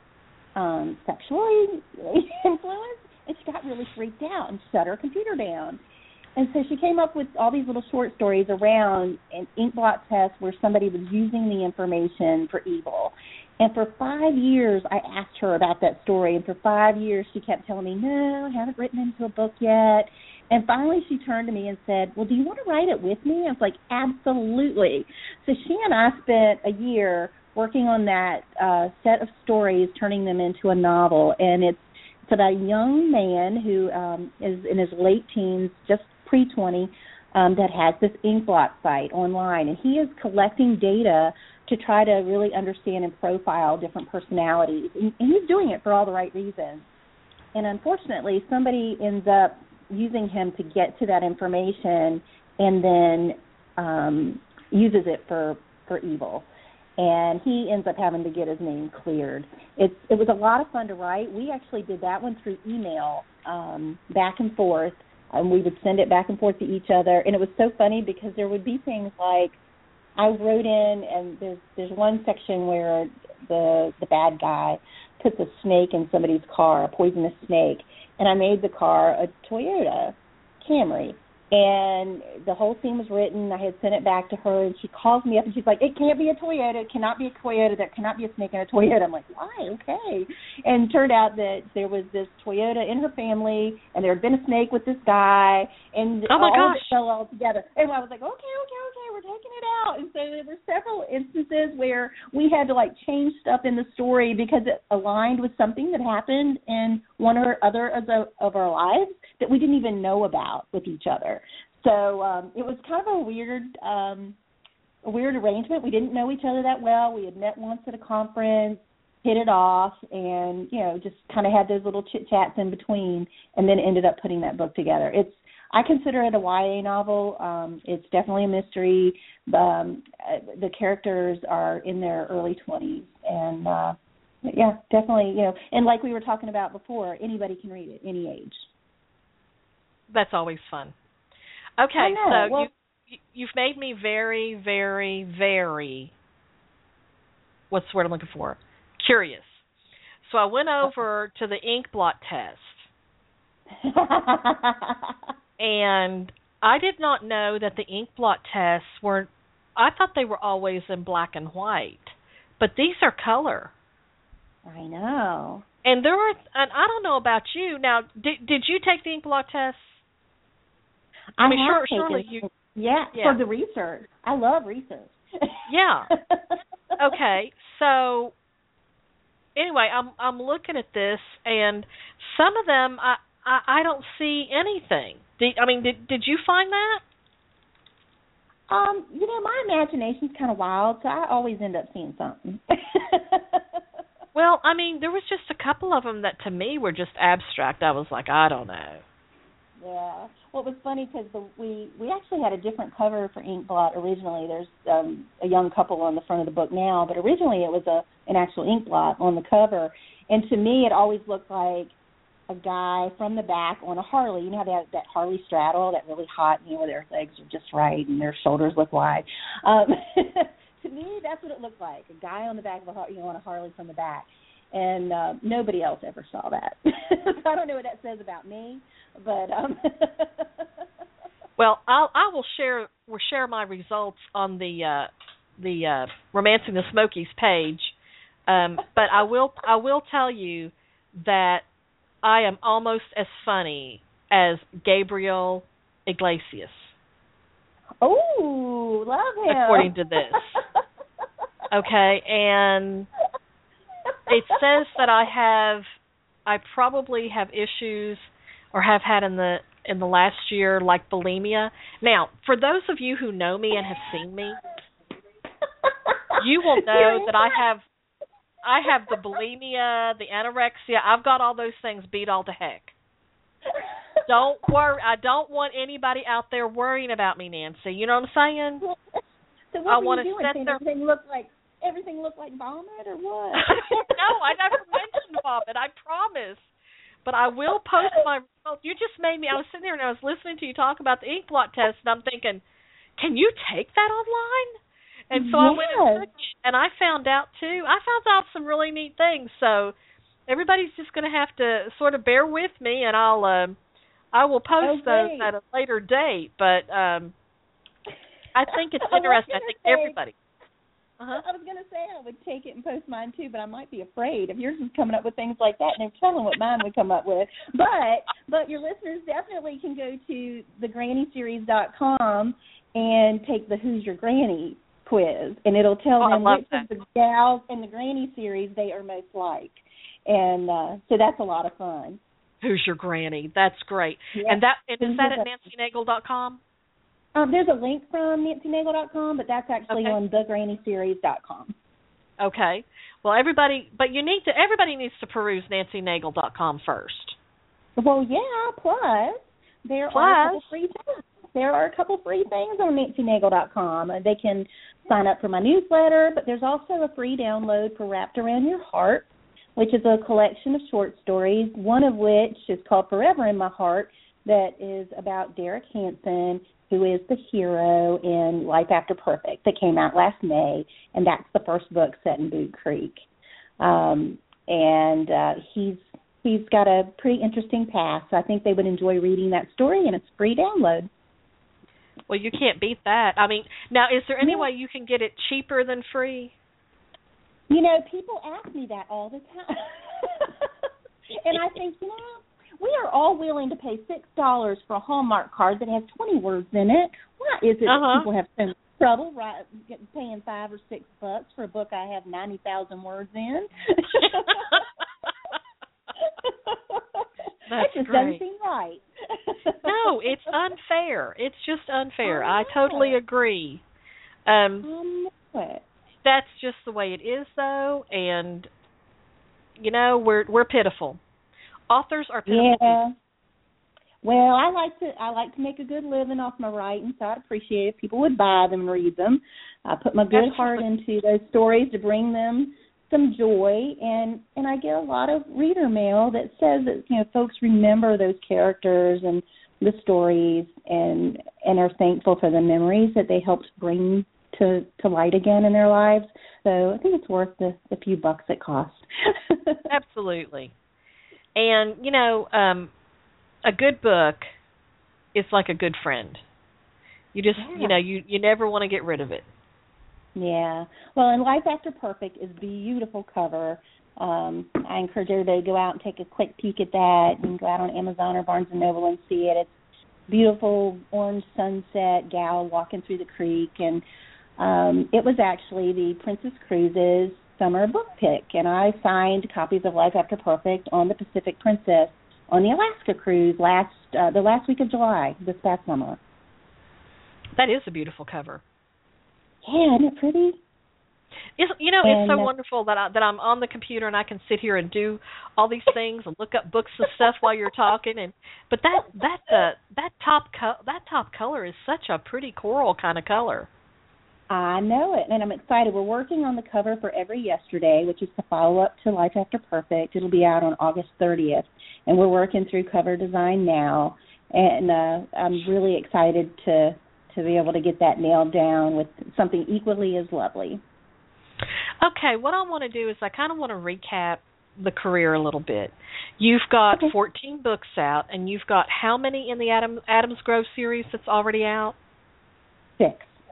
sexually influenced, and she got really freaked out and shut her computer down. And so she came up with all these little short stories around an ink blot test where somebody was using the information for evil. And for 5 years, I asked her about that story, and for 5 years she kept telling me, no, I haven't written into a book yet. And finally she turned to me and said, well, do you want to write it with me? I was like, absolutely. So she and I spent a year working on that set of stories, turning them into a novel. And it's about a young man who is in his late teens, just pre-20, that has this ink blot site online. And he is collecting data to try to really understand and profile different personalities. And he's doing it for all the right reasons. And unfortunately, somebody ends up using him to get to that information and then uses it for evil. And he ends up having to get his name cleared. It was a lot of fun to write. We actually did that one through email, back and forth, and we would send it back and forth to each other. And it was so funny because there would be things like, I wrote in, and there's one section where the bad guy puts a snake in somebody's car, a poisonous snake, and I made the car a Toyota Camry. And the whole scene was written. I had sent it back to her, and she calls me up, and she's like, it can't be a Toyota. It cannot be a Toyota. There cannot be a snake in a Toyota. I'm like, why? Okay. And it turned out that there was this Toyota in her family, and there had been a snake with this guy, and oh my all gosh. of it fell all together. And I was like, okay, we're taking it out. And so there were several instances where we had to, change stuff in the story because it aligned with something that happened in one or other of our lives that we didn't even know about with each other. So it was kind of a weird arrangement. We didn't know each other that well. We had met once at a conference, hit it off, and, just kind of had those little chit-chats in between, and then ended up putting that book together. I consider it a YA novel. It's definitely a mystery. The characters are in their early 20s, and, yeah, definitely, and like we were talking about before, anybody can read it, any age. That's always fun. Okay, so well, you've made me very, very, very, what's the word I'm looking for? Curious. So I went over to the ink blot test, and I did not know that the ink blot tests were, I thought they were always in black and white, but these are color. I know. And and I don't know about you. Now, did you take the ink blot test? I mean, surely you. Yeah, yeah, for the research. I love research. Yeah. Okay. So anyway, I'm looking at this, and some of them I don't see anything. Did you find that? My imagination's kind of wild, so I always end up seeing something. Well, there was just a couple of them that to me were just abstract. I was like, I don't know. Yeah. Well, it was funny because we actually had a different cover for Inkblot originally. There's a young couple on the front of the book now, but originally it was an actual Inkblot on the cover. And to me, it always looked like a guy from the back on a Harley. You know how they have that Harley straddle, that really hot, where their legs are just right and their shoulders look wide. To me, that's what it looked like, a guy on the back of on a Harley from the back. And nobody else ever saw that. So I don't know what that says about me, but well, I will share my results on the Romancing the Smokies page, but I will tell you that I am almost as funny as Gabriel Iglesias. Oh, love him. According to this. Okay, and it says that I have I probably have issues or have had in the last year, like bulimia. Now, for those of you who know me and have seen me, you will know that I have the bulimia, the anorexia. I've got all those things beat all to heck. Don't worry. I don't want anybody out there worrying about me, Nancy. You know what I'm saying? So what were you doing? Everything looked like vomit or what? No, I never mentioned vomit. I promise. But I will post my results. You just made me. I was sitting there and I was listening to you talk about the ink blot test, and I'm thinking, can you take that online? And so I went and took it, and I found out too. I found out some really neat things. So everybody's just going to have to sort of bear with me, and I will post those at a later date. But I think it's interesting. I think everybody. I was going to say I would take it and post mine too, but I might be afraid if yours is coming up with things like that, and telling what mine would come up with. But your listeners definitely can go to thegrannyseries.com and take the Who's Your Granny quiz, and it'll tell them which of the gals in the Granny series they are most like. And so that's a lot of fun. Who's Your Granny? That's great. Yeah. And is that at nancynagel.com? There's a link from nancynagel.com, but that's actually on thegrannyseries.com. Okay. Well, everybody needs to peruse nancynagel.com first. Well, yeah. Plus, there are a couple free things on nancynagel.com. They can sign up for my newsletter, but there's also a free download for Wrapped Around Your Heart, which is a collection of short stories, one of which is called Forever in My Heart, that is about Derek Hansen, who is the hero in Life After Perfect, that came out last May, and that's the first book set in Boot Creek. He's got a pretty interesting past, so I think they would enjoy reading that story, and it's a free download. Well, you can't beat that. I mean, now, is there any way you can get it cheaper than free? You know, people ask me that all the time. And I think, we are all willing to pay $6 for a Hallmark card that has 20 words in it. Why is it that people have so much trouble paying $5 or $6 for a book I have 90,000 words in? That just doesn't seem right. No, it's unfair. It's just unfair. I totally agree. That's just the way it is, though, and we're pitiful. Authors are pitiful. Yeah. Well, I like to make a good living off my writing, so I'd appreciate if people would buy them and read them. I put my good heart into those stories to bring them some joy, and I get a lot of reader mail that says that folks remember those characters and the stories and are thankful for the memories that they helped bring to light again in their lives. So I think it's worth the few bucks it costs. Absolutely. And, a good book is like a good friend. You just, you never want to get rid of it. Yeah. Well, and Life After Perfect is a beautiful cover. I encourage everybody to go out and take a quick peek at that, and go out on Amazon or Barnes & Noble and see it. It's beautiful orange sunset, gal walking through the creek, and it was actually the Princess Cruises summer book pick, and I signed copies of Life After Perfect on the Pacific Princess on the Alaska cruise the last week of July this past summer. That is a beautiful cover. Yeah, isn't it pretty? It's so wonderful that I'm on the computer and I can sit here and do all these things and look up books and stuff while you're talking. But that top color is such a pretty coral kind of color. I know it, and I'm excited. We're working on the cover for Every Yesterday, which is the follow-up to Life After Perfect. It'll be out on August 30th, and we're working through cover design now. And I'm really excited to be able to get that nailed down with something equally as lovely. Okay, what I want to do is I kind of want to recap the career a little bit. You've got 14 books out, and you've got how many in the Adams Grove series that's already out? 6.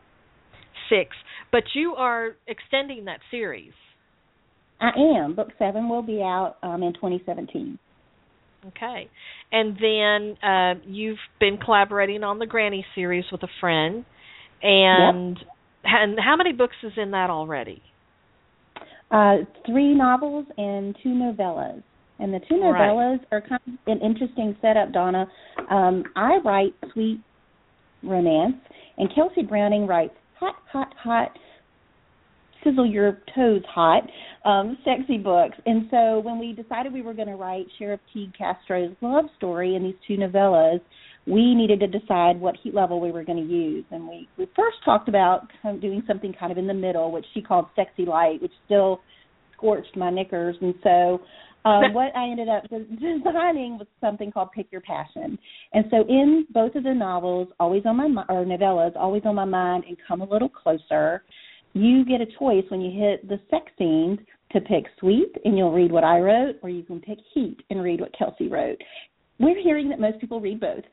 But you are extending that series. I am. Book 7 will be out in 2017. Okay. And then you've been collaborating on the Granny series with a friend. And how many books is in that already? 3 novels and 2 novellas. And the two novellas are kind of an interesting setup, Donna. I write sweet romance, and Kelsey Browning writes hot, hot, hot, sizzle your toes hot, sexy books. And so when we decided we were going to write Sheriff Teague Castro's love story in these two novellas, we needed to decide what heat level we were going to use. And we first talked about doing something kind of in the middle, which she called sexy light, which still scorched my knickers. And so what I ended up designing was something called Pick Your Passion. And so in both of the novels, novellas, Always on My Mind and Come a Little Closer, you get a choice when you hit the sex scenes to pick sweet, and you'll read what I wrote, or you can pick heat and read what Kelsey wrote. We're hearing that most people read both.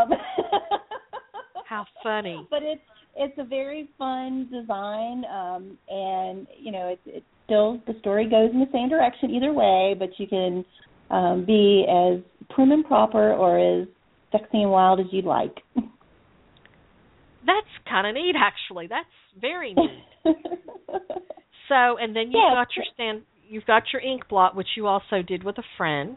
How funny! But it's a very fun design, and it's still, the story goes in the same direction either way. But you can be as prim and proper or as sexy and wild as you'd like. That's kind of neat, actually. That's very neat. So, and then you've got your ink blot, which you also did with a friend.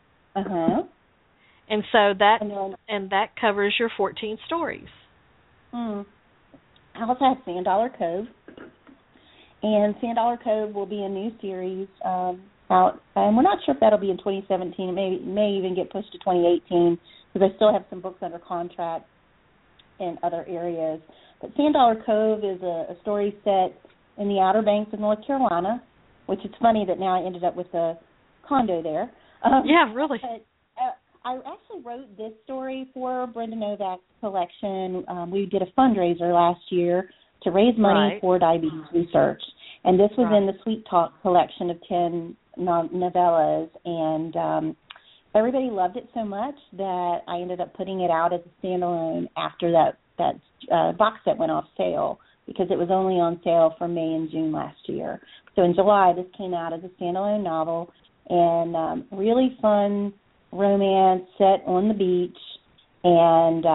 And so that covers your 14 stories. I also have Sand Dollar Cove, and Sand Dollar Cove will be a new series out, and we're not sure if that'll be in 2017. It may even get pushed to 2018 because I still have some books under contract in other areas. But Sand Dollar Cove is a story set in the Outer Banks of North Carolina, which it's funny that now I ended up with a condo there. Yeah, really. But, I actually wrote this story for Brenda Novak's collection. We did a fundraiser last year to raise money for diabetes research. And this was in the Sweet Talk collection of 10 novellas. And everybody loved it so much that I ended up putting it out as a standalone after that box set went off sale, because it was only on sale for May and June last year. So in July, this came out as a standalone novel, and really fun romance set on the beach, and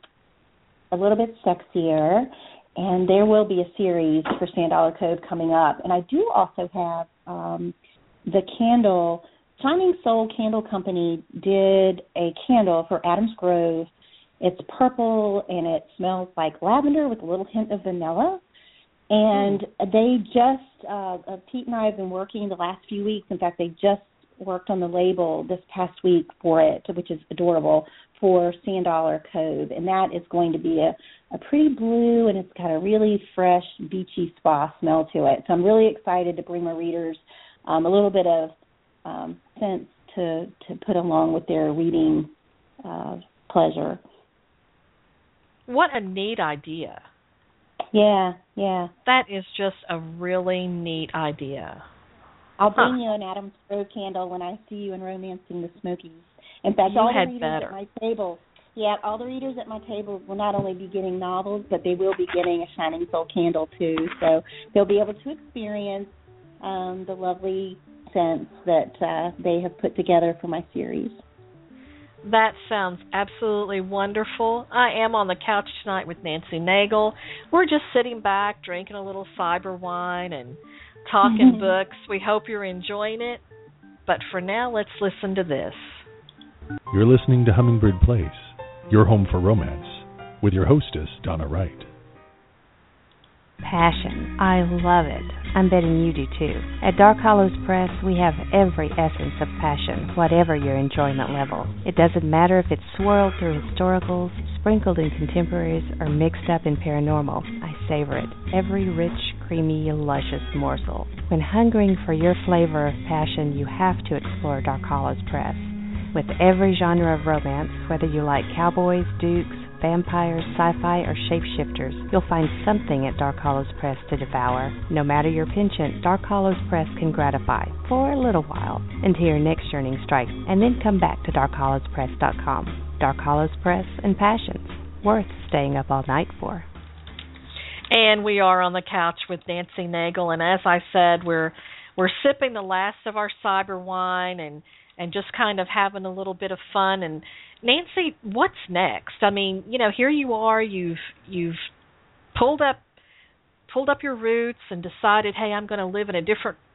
a little bit sexier. And there will be a series for Sand Dollar Cove coming up. And I do also have the candle, Shining Soul Candle Company did a candle for Adams Grove. It's purple, and it smells like lavender with a little hint of vanilla. And they just, Pete and I have been working the last few weeks. In fact, they just worked on the label this past week for it, which is adorable, for Sand Dollar Cove. And that is going to be a pretty blue, and it's got a really fresh, beachy spa smell to it. So I'm really excited to bring my readers a little bit of sense to put along with their reading pleasure. What a neat idea. Yeah. That is just a really neat idea. I'll bring you an Adams Grove candle when I see you in Romancing the Smokies. In fact, all the readers at my table, all the readers at my table will not only be getting novels, but they will be getting a Shining Soul candle too. So they'll be able to experience the lovely scents that they have put together for my series. That sounds absolutely wonderful. I am on the couch tonight with Nancy Nagel. We're just sitting back, drinking a little cyber wine and talking books. We hope you're enjoying it. But for now, let's listen to this. You're listening to Hummingbird Place, your home for romance, with your hostess, Donna Wright. Passion. I love it. I'm betting you do too. At Dark Hollows Press, we have every essence of passion, whatever your enjoyment level. It doesn't matter if it's swirled through historicals, sprinkled in contemporaries, or mixed up in paranormal. I savor it. Every rich, creamy, luscious morsel. When hungering for your flavor of passion, you have to explore Dark Hollows Press. With every genre of romance, whether you like cowboys, dukes, vampires, sci-fi, or shapeshifters, you'll find something at Dark Hollows Press to devour. No matter your penchant, Dark Hollows Press can gratify for a little while until your next yearning strikes, and then come back to darkhollowspress.com. Dark Hollows Press and passions, worth staying up all night for. And we are on the couch with Nancy Nagel, and as I said, we're sipping the last of our cyber wine and just kind of having a little bit of fun. And Nancy, what's next? I mean, here you are, you've pulled up your roots and decided, hey, I'm going to live in a different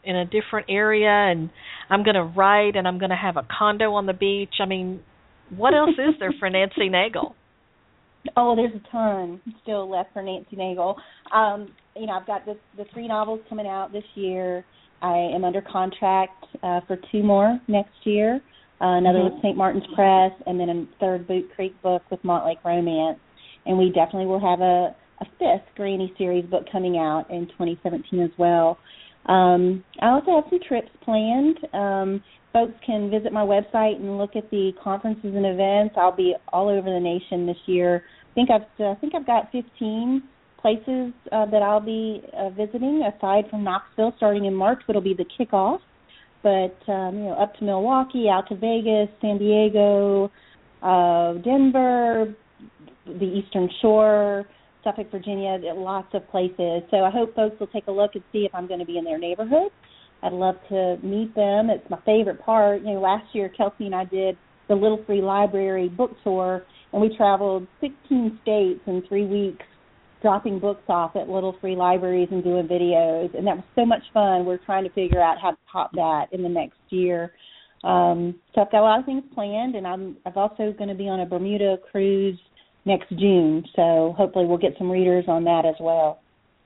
in a different area, and I'm going to write, and I'm going to have a condo on the beach. I mean, what else is there for Nancy Nagel? Oh, there's a ton still left for Nancy Nagel. I've got the 3 novels coming out this year. I am under contract for 2 more next year. Another with St. Martin's Press, and then a third Boot Creek book with Montlake Romance. And we definitely will have a 5th Granny Series book coming out in 2017 as well. I also have some trips planned. Folks can visit my website and look at the conferences and events. I'll be all over the nation this year. I think I've got 15 places that I'll be visiting aside from Knoxville starting in March, which will be the kickoff. But up to Milwaukee, out to Vegas, San Diego, Denver, the Eastern Shore, Suffolk, Virginia, lots of places. So I hope folks will take a look and see if I'm going to be in their neighborhood. I'd love to meet them. It's my favorite part. Last year Kelsey and I did the Little Free Library book tour, and we traveled 16 states in 3 weeks, dropping books off at Little Free Libraries and doing videos, and that was so much fun. We're trying to figure out how to top that in the next year. So I've got a lot of things planned, and I'm also going to be on a Bermuda cruise next June, so hopefully we'll get some readers on that as well.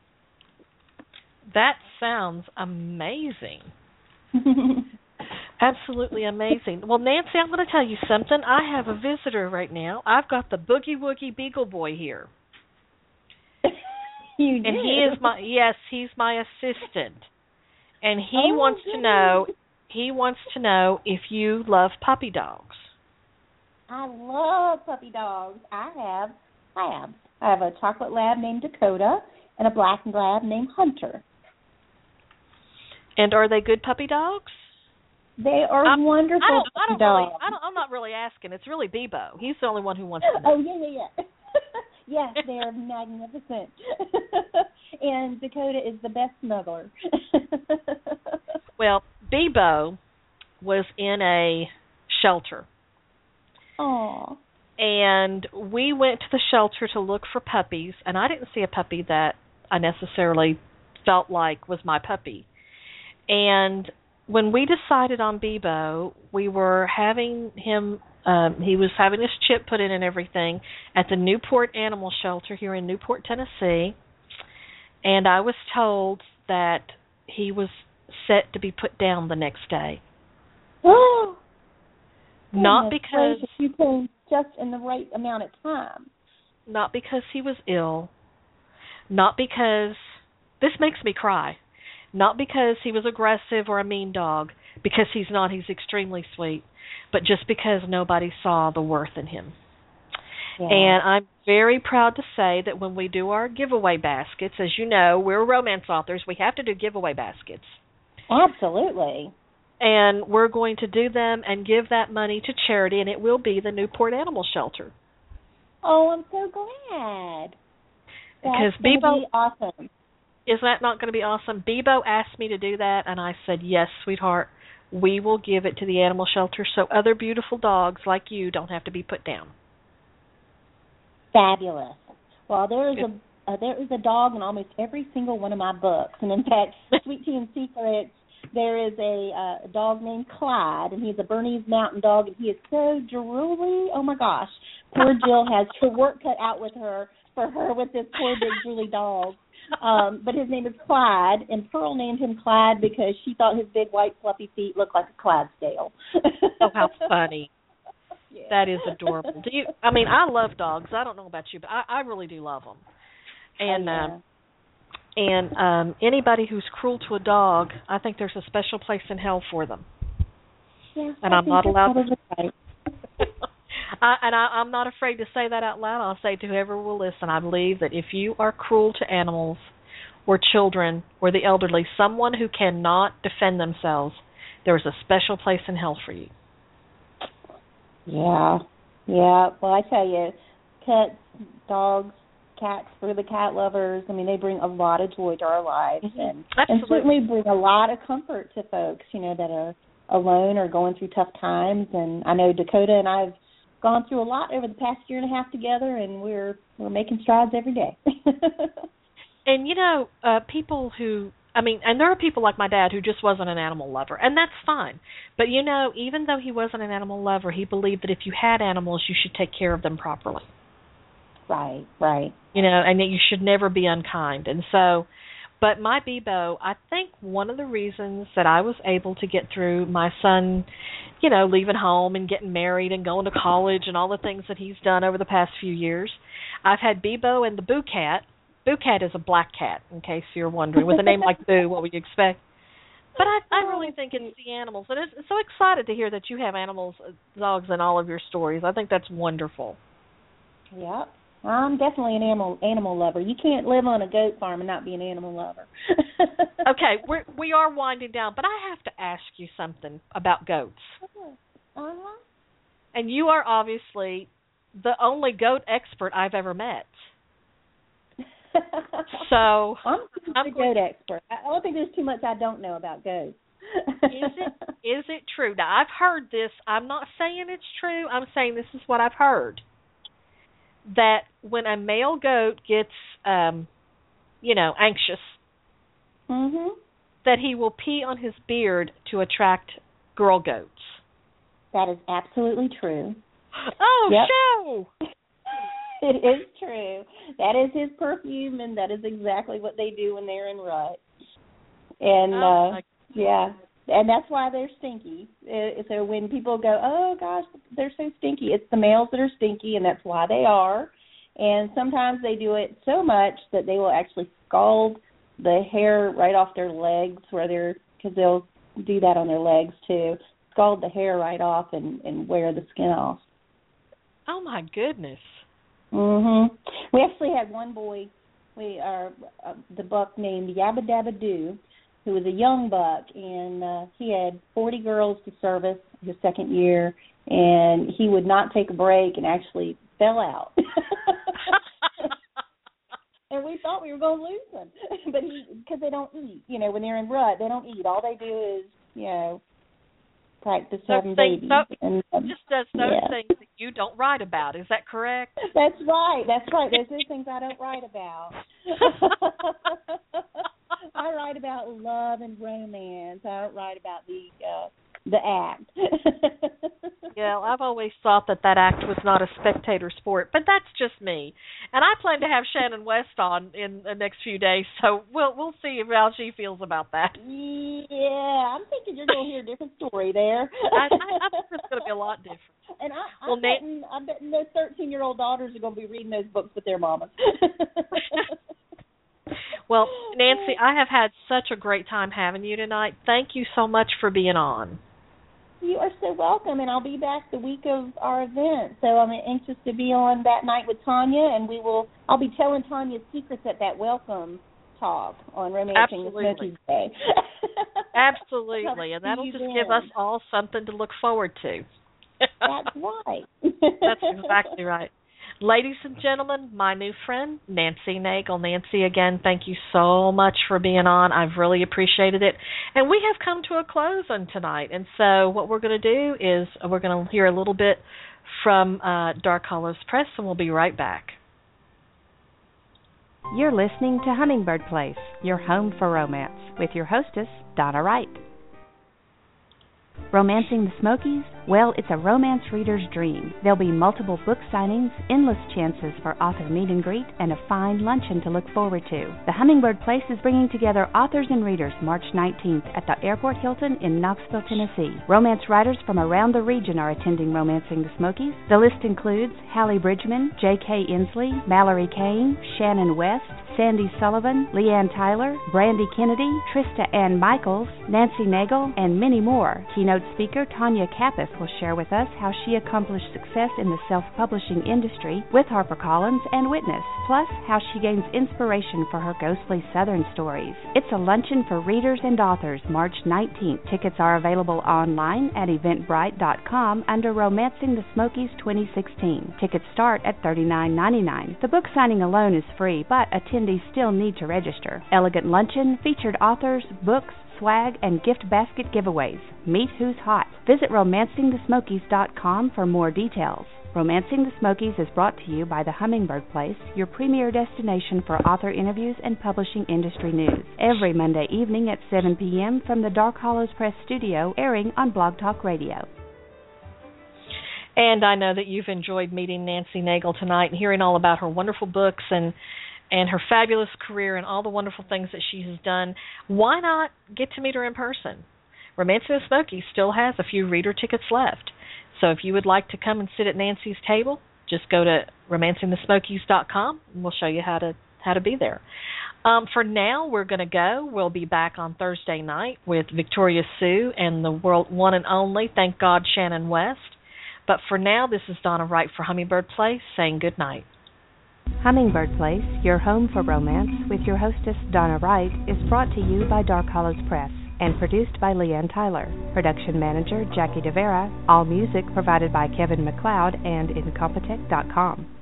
That sounds amazing. Absolutely amazing. Well, Nancy, I'm going to tell you something. I have a visitor right now. I've got the Boogie Woogie Beagle Boy here. You do? And he's my assistant. And he wants to know if you love puppy dogs. I love puppy dogs. I have labs. I have a chocolate lab named Dakota and a black lab named Hunter. And are they good puppy dogs? They are wonderful puppy dogs. I'm not really asking. It's really Bebo. He's the only one who wants to know. Oh, yeah. Yes, they are magnificent. And Dakota is the best snuggler. Well, Bebo was in a shelter. Aww. And we went to the shelter to look for puppies, and I didn't see a puppy that I necessarily felt like was my puppy. And when we decided on Bebo, we were having him, he was having his chip put in and everything at the Newport Animal Shelter here in Newport, Tennessee. And I was told that he was set to be put down the next day. Oh! Not because you came just in the right amount of time. Not because he was ill. Not because, this makes me cry. Not because he was aggressive or a mean dog, because he's not, he's extremely sweet, but just because nobody saw the worth in him. Yeah. And I'm very proud to say that when we do our giveaway baskets, as you know, we're romance authors, we have to do giveaway baskets. Absolutely. And we're going to do them and give that money to charity, and it will be the Newport Animal Shelter. Oh, I'm so glad. Because That's going to be awesome. Is that not going to be awesome? Bebo asked me to do that, and I said, yes, sweetheart, we will give it to the animal shelter so other beautiful dogs like you don't have to be put down. Fabulous. Well, there is a dog in almost every single one of my books. And, in fact, Sweet Tea and Secrets, there is a dog named Clyde, and he's a Bernese Mountain Dog, and he is so drooly. Oh, my gosh. Poor Jill has her work cut out with her with this poor big drooly dog. But his name is Clyde, and Pearl named him Clyde because she thought his big white fluffy feet looked like a Clydesdale. Oh, how funny. Yeah. That is adorable. I love dogs. I don't know about you, but I really do love them. And anybody who's cruel to a dog, I think there's a special place in hell for them. Yeah, and I'm not allowed to. Right. I'm not afraid to say that out loud. I'll say to whoever will listen, I believe that if you are cruel to animals or children or the elderly, someone who cannot defend themselves, there is a special place in hell for you. Yeah. Well, I tell you, pets, dogs, cats, for the cat lovers, they bring a lot of joy to our lives. Mm-hmm. and certainly bring a lot of comfort to folks, that are alone or going through tough times. And I know Dakota and I have gone through a lot over the past year and a half together, and we're making strides every day. And people who I mean, and there are people like my dad who just wasn't an animal lover, and that's fine. But, you know, even though he wasn't an animal lover, he believed that if you had animals, you should take care of them properly. Right, right. You know, and that you should never be unkind. And so, but my Bebo, I think one of the reasons that I was able to get through my son, you know, leaving home and getting married and going to college and all the things that he's done over the past few years, I've had Bebo and the Boo Cat. Boo Cat is a black cat, in case you're wondering. With a name like Boo, what would you expect? But I really think it's the animals. And I'm so excited to hear that you have animals, dogs, in all of your stories. I think that's wonderful. Yep. I'm definitely an animal lover. You can't live on a goat farm and not be an animal lover. Okay, we are winding down, but I have to ask you something about goats. Uh-huh. And you are obviously the only goat expert I've ever met. So I'm a goat expert. I don't think there's too much I don't know about goats. Is it true? Now, I've heard this. I'm not saying it's true. I'm saying this is what I've heard. That when a male goat gets, anxious, that he will pee on his beard to attract girl goats. That is absolutely true. Oh, yep. Show! It is true. That is his perfume, and that is exactly what they do when they're in rut. And, yeah, and that's why they're stinky. So when people go, oh, gosh, they're so stinky, it's the males that are stinky, and that's why they are. And sometimes they do it so much that they will actually scald the hair right off their legs, because they'll do that on their legs, too. Scald the hair right off and wear the skin off. Oh, my goodness. We actually had one boy, the buck named Yabba Dabba Doo, who was a young buck, and he had 40 girls to service his second year, and he would not take a break and actually fell out. And we thought we were going to lose him, but because they don't eat, when they're in rut, they don't eat. All they do is, practice having babies. Just does those things that you don't write about. Is that correct? That's right. Those are things I don't write about. I write about love and romance. I don't write about the act. Yeah, I've always thought that act was not a spectator sport, but that's just me. And I plan to have Shannon West on in the next few days, so we'll see how she feels about that. Yeah, I'm thinking you're going to hear a different story there. I think it's going to be a lot different. And I'm betting those 13-year-old daughters are going to be reading those books with their mamas. Well, Nancy, I have had such a great time having you tonight. Thank you so much for being on. You are so welcome, and I'll be back the week of our event. So I'm anxious to be on that night with Tanya, and I'll be telling Tanya's secrets at that welcome talk on Romancing the Smokies Day. Absolutely, and that'll just give us all something to look forward to. That's right. That's exactly right. Ladies and gentlemen, my new friend, Nancy Nagel. Nancy, again, thank you so much for being on. I've really appreciated it. And we have come to a close on tonight. And so what we're going to do is we're going to hear a little bit from Dark Hollows Press, and we'll be right back. You're listening to Hummingbird Place, your home for romance, with your hostess, Donna Wright. Romancing the Smokies? Well, it's a romance reader's dream. There'll be multiple book signings, endless chances for author meet and greet, and a fine luncheon to look forward to. The Hummingbird Place is bringing together authors and readers March 19th at the Airport Hilton in Knoxville, Tennessee. Romance writers from around the region are attending Romancing the Smokies. The list includes Hallie Bridgman, J.K. Inslee, Mallory Kane, Shannon West, Sandy Sullivan, Leanne Tyler, Brandy Kennedy, Trista Ann Michaels, Nancy Nagel, and many more. Keynote speaker Tanya Kappeth will share with us how she accomplished success in the self-publishing industry with HarperCollins and Witness, plus how she gains inspiration for her ghostly Southern stories. It's a luncheon for readers and authors March 19th. Tickets are available online at eventbrite.com under Romancing the Smokies 2016. Tickets start at $39.99. The book signing alone is free, but attendees still need to register. Elegant luncheon, featured authors, books, swag, and gift basket giveaways. Meet who's hot. Visit romancingthesmokies.com for more details. Romancing the Smokies is brought to you by the Hummingbird Place, your premier destination for author interviews and publishing industry news. Every Monday evening at 7 p.m. from the Dark Hollows Press studio, airing on Blog Talk Radio. And I know that you've enjoyed meeting Nancy Nagel tonight and hearing all about her wonderful books and her fabulous career and all the wonderful things that she has done. Why not get to meet her in person? Romancing the Smokies still has a few reader tickets left. So if you would like to come and sit at Nancy's table, just go to romancingthesmokies.com and we'll show you how to be there. For now, we're going to go. We'll be back on Thursday night with Victoria Sue and the world one and only, thank God, Shannon West. But for now, this is Donna Wright for Hummingbird Place saying good night. Hummingbird Place, your home for romance, with your hostess Donna Wright, is brought to you by Dark Hollows Press and produced by Leanne Tyler. Production manager Jackie DeVera. All music provided by Kevin MacLeod and Incompetech.com.